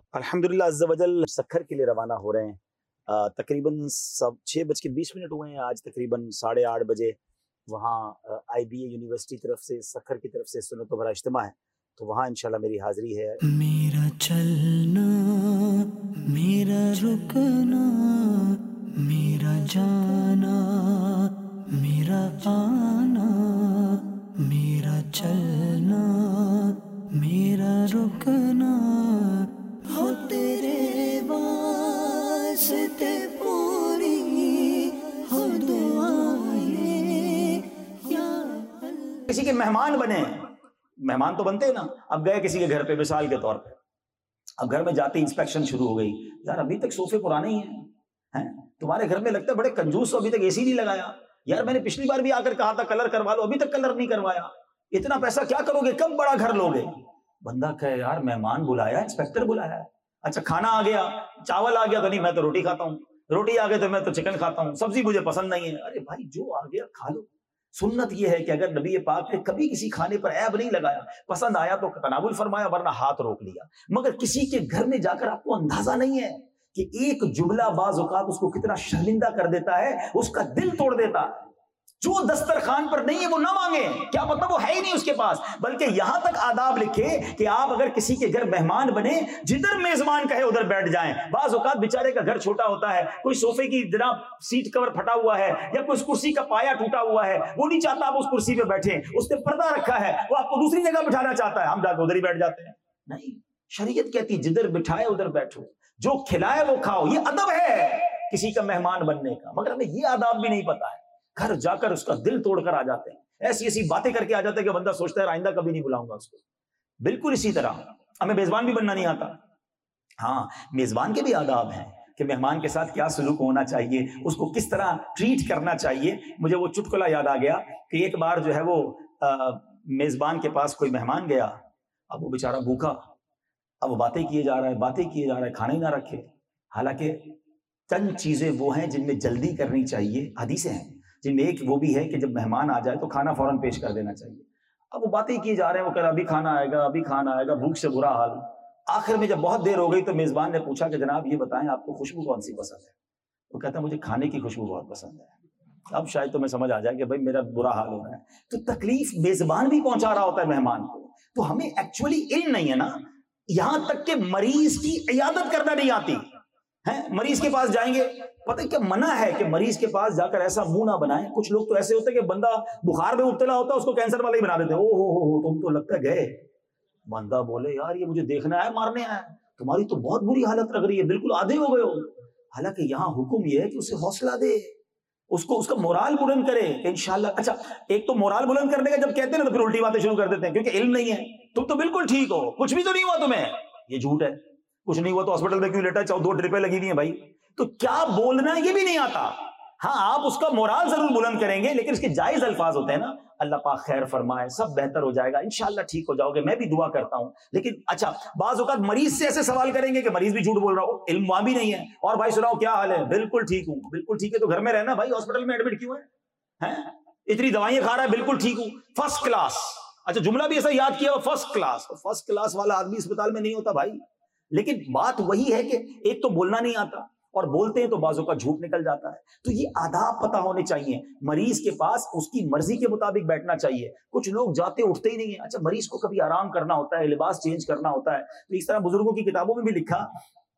الحمدللہ عز و جل سکھر کے لیے روانہ ہو رہے ہیں. تقریباً 6:20 ہوئے ہیں. آج تقریباً 8:30 بجے وہاں IBA یونیورسٹی طرف سے سکھر کی طرف سے سنت و بھرا اجتماع ہے، تو وہاں انشاءاللہ میری حاضری ہے. میرا چلنا، میرا رکنا، میرا جانا، میرا آنا، میرا چلنا، میرا رکنا، ہو تیرے واسطے پوری ہو دعائیں یا اللہ. کسی کے مہمان بنے، مہمان تو بنتے ہیں نا. اب گئے کسی کے گھر پہ مثال کے طور پہ، اب گھر میں جاتے انسپیکشن شروع ہو گئی. یار ابھی تک صوفے پرانے ہی ہیں، تمہارے گھر میں لگتا ہے بڑے کنجوس ہو، ابھی تک AC نہیں لگایا. یار میں نے پچھلی بار بھی آ کر کہا تھا کلر کروا لو، ابھی تک کلر نہیں کروایا. اتنا پیسہ کیا کرو گے، کب بڑا گھر لوگے؟ بندہ کہے یار مہمان بلایا، انسپیکٹر بلایا. اچھا کھانا آ گیا، چاول آ گیا تو نہیں میں تو روٹی کھاتا ہوں، روٹی آ گئی تو میں تو چکن کھاتا ہوں، سبزی مجھے پسند نہیں ہے. ارے بھائی جو آ گیا کھا لو. سنت یہ ہے کہ اگر نبی پاک نے کبھی کسی کھانے پر عیب نہیں لگایا، پسند آیا تو تناول فرمایا ورنہ ہاتھ روک لیا. مگر کسی کے گھر میں جا کر آپ کو اندازہ نہیں ہے کہ ایک جملہ بعض اوقات اس کو کتنا شرمندہ کر دیتا ہے، اس کا دل توڑ دیتا ہے. جو دسترخوان پر نہیں ہے وہ نہ مانگے، کیا مطلب وہ ہے ہی نہیں اس کے پاس. بلکہ یہاں تک آداب لکھے کہ آپ اگر کسی کے گھر مہمان بنے، جدھر میزبان کہے ادھر بیٹھ جائیں. بعض اوقات بیچارے کا گھر چھوٹا ہوتا ہے، کوئی صوفے کی جناب سیٹ کور پھٹا ہوا ہے یا کوئی کرسی کا پایا ٹوٹا ہوا ہے، وہ نہیں چاہتا آپ اس کرسی پہ بیٹھیں. اس نے پردہ رکھا ہے، وہ آپ کو دوسری جگہ بٹھانا چاہتا ہے، ہم جا کے ادھر ہی بیٹھ جاتے ہیں. نہیں، شریعت کہتی جدھر بٹھائے ادھر بیٹھو، جو کھلائے وہ کھاؤ. یہ ادب ہے کسی کا مہمان بننے کا. مگر ہمیں یہ آداب بھی نہیں پتا ہے، گھر جا کر اس کا دل توڑ کر آ جاتے ہیں، ایسی ایسی باتیں کر کے آ جاتے ہیں کہ بندہ سوچتا ہے آئندہ کبھی نہیں بلاؤں گا اس کو. بالکل اسی طرح ہمیں میزبان بھی بننا نہیں آتا. ہاں میزبان کے بھی آداب ہیں کہ مہمان کے ساتھ کیا سلوک ہونا چاہیے، اس کو کس طرح ٹریٹ کرنا چاہیے. مجھے وہ چٹکلا یاد آ گیا کہ ایک بار جو ہے وہ میزبان کے پاس کوئی مہمان گیا. اب وہ بیچارہ بھوکا، اب وہ باتیں کیے جا رہا ہے، کھانا ہی نہ رکھے. حالانکہ چند چیزیں وہ ہیں جن میں جلدی کرنی چاہیے، حدیثیں ہیں جن میں ایک وہ بھی ہے کہ جب مہمان آ جائے تو کھانا فوراً پیش کر دینا چاہیے. اب وہ باتیں کیے جا رہے ہیں، وہ کہہ رہا ابھی کھانا آئے گا، ابھی کھانا آئے گا، بھوک سے برا حال. آخر میں جب بہت دیر ہو گئی تو میزبان نے پوچھا کہ جناب یہ بتائیں آپ کو خوشبو کون سی پسند ہے؟ وہ کہتا ہے مجھے کھانے کی خوشبو بہت پسند ہے. اب شاید تمہیں سمجھ آ جائے کہ بھائی میرا برا حال ہو رہا ہے. تو تکلیف میزبان بھی پہنچا رہا ہوتا ہے مہمان کو. تو ہمیں ایکچولی علم نہیں ہے نا، یہاں تک کہ مریض کی عیادت کرنا نہیں آتی ہے. مریض کے پاس جائیں گے، پتہ کیا منع ہے کہ مریض کے پاس جا کر ایسا منہ نہ بنائیں. کچھ لوگ تو ایسے ہوتے ہیں کہ بندہ بخار میں مبتلا ہوتا ہے اس کو کینسر والا ہی بنا دیتے ہیں. او ہو تم تو لگتا ہے گئے. بندہ بولے یار یہ مجھے دیکھنا ہے، مارنے آیا، تمہاری تو بہت بری حالت لگ رہی ہے، بالکل آدھے ہو گئے ہو. حالانکہ یہاں حکم یہ ہے کہ اسے حوصلہ دے، اس کا مورال بلند کرے کہ انشاءاللہ. اچھا ایک تو مورال بلند کرنے کا جب کہتے ہیں نا تو پھر الٹی باتیں شروع کر دیتے ہیں کیونکہ علم نہیں ہے. تم تو بالکل ٹھیک ہو، کچھ بھی تو نہیں ہوا تمہیں. یہ جھوٹ ہے، کچھ نہیں ہوا تو ہاسپٹل میں کیوں لیٹا ہے، 2 ٹرپیں لگی ہوئی ہیں بھائی. تو کیا بولنا ہے یہ بھی نہیں آتا. ہاں آپ اس کا مورال ضرور بلند کریں گے لیکن اس کے جائز الفاظ ہوتے ہیں نا. اللہ پاک خیر فرمائے، سب بہتر ہو جائے گا، انشاءاللہ ٹھیک ہو جاؤ گے، میں بھی دعا کرتا ہوں. لیکن اچھا بعض اوقات مریض سے ایسے سوال کریں گے کہ مریض بھی جھوٹ بول رہا ہو، علم وہاں بھی نہیں ہے. اور بھائی سناؤ کیا حال ہے؟ بالکل ٹھیک ہوں. بالکل ٹھیک ہے تو گھر میں رہنا بھائی، ہاسپٹل میں ایڈمٹ کیوں ہے؟ اتنی دوائیں کھا رہا ہے، بالکل ٹھیک ہوں، فرسٹ کلاس. اچھا جملہ بھی ایسا یاد کیا، فرسٹ کلاس. فرسٹ کلاس والا آدمی اسپتال میں نہیں ہوتا بھائی. لیکن بات وہی ہے کہ ایک تو بولنا نہیں آتا اور بولتے ہیں تو بازوں کا جھوٹ نکل جاتا ہے. تو یہ آداب پتہ ہونے چاہیے. مریض کے پاس اس کی مرضی کے مطابق بیٹھنا چاہیے. کچھ لوگ جاتے اٹھتے ہی نہیں ہیں. اچھا مریض کو کبھی آرام کرنا ہوتا ہے، لباس چینج کرنا ہوتا ہے. تو اس طرح بزرگوں کی کتابوں میں بھی لکھا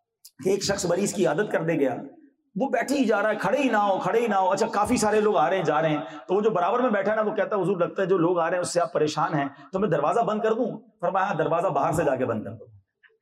کہ ایک شخص مریض کی عادت کرنے گیا، وہ بیٹھے ہی جا رہا ہے، کھڑے ہی نہ ہو. اچھا کافی سارے لوگ آ رہے ہیں جا رہے ہیں، تو وہ جو برابر میں بیٹھا ہے نا وہ کہتا ہے حضور لگتا ہے جو لوگ آ رہے ہیں اس سے آپ پریشان ہیں تو میں دروازہ بند کر دوں؟ فرمایا دروازہ باہر سے جا کے بند کر دو،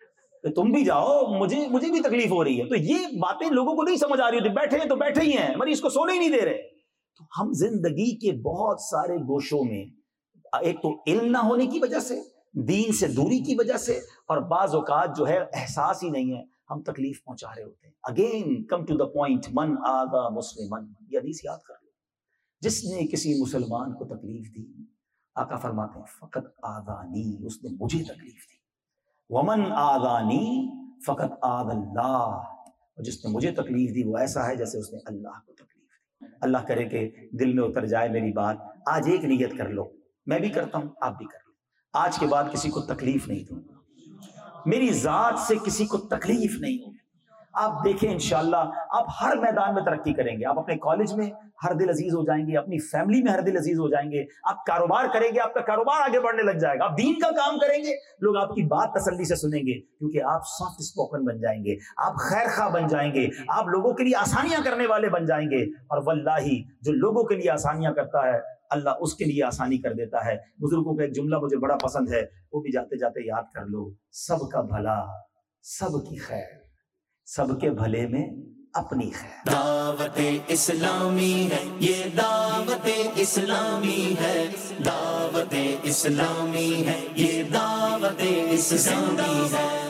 تم بھی جاؤ، مجھے بھی تکلیف ہو رہی ہے. تو یہ باتیں لوگوں کو نہیں سمجھ آ رہی ہوتی. بیٹھے ہیں تو بیٹھے ہی ہیں، مریض کو سونے ہی نہیں دے رہے. تو ہم زندگی کے بہت سارے گوشوں میں ایک تو علم نہ ہونے کی وجہ سے، دین سے دوری کی وجہ سے، اور بعض اوقات جو ہے احساس ہی نہیں ہے، ہم تکلیف پہنچا رہے ہوتے ہیں. Again come to the point, من آذا مسلمن، یہ حدیث یاد کر لو. جس نے کسی مسلمان کو تکلیف دی، آقا فرماتے ہیں فقط آذانی، اس نے مجھے تکلیف دی. ومن آذانی فقط آذ اللہ، اور جس نے مجھے تکلیف دی وہ ایسا ہے جیسے اس نے اللہ کو تکلیف دی. اللہ کرے کہ دل میں اتر جائے میری بات. آج ایک نیت کر لو، میں بھی کرتا ہوں آپ بھی کر لو، آج کے بعد کسی کو تکلیف نہیں دوں گا. میری ذات سے کسی کو تکلیف نہیں ہوگی. آپ دیکھیں انشاءاللہ آپ ہر میدان میں ترقی کریں گے. آپ اپنے کالج میں ہر دل عزیز ہو جائیں گے, اپنی فیملی میں ہر دل عزیز ہو جائیں گے, آپ کاروبار کریں گے, آپ کا کاروبار آگے بڑھنے لگ جائے گا, آپ دین کا کام کریں گے, لوگ آپ کی بات تسلی سے سنیں گے, کیونکہ آپ سافٹ اسپوکن بن جائیں گے, آپ خیر خواہ بن جائیں گے, آپ لوگوں کے لیے آسانیاں کرنے والے بن جائیں گے. اور واللہ جو لوگوں کے لیے آسانیاں کرتا ہے اللہ اس کے لیے آسانی کر دیتا ہے. بزرگوں کا ایک جملہ مجھے بڑا پسند ہے, وہ بھی جاتے جاتے یاد کر لو. سب کا بھلا سب کی خیر, سب کے بھلے میں اپنی خیر. دعوت اسلامی ہے یہ, دعوت اسلامی ہے, دعوت اسلامی ہے یہ, دعوت اسلامی ہے.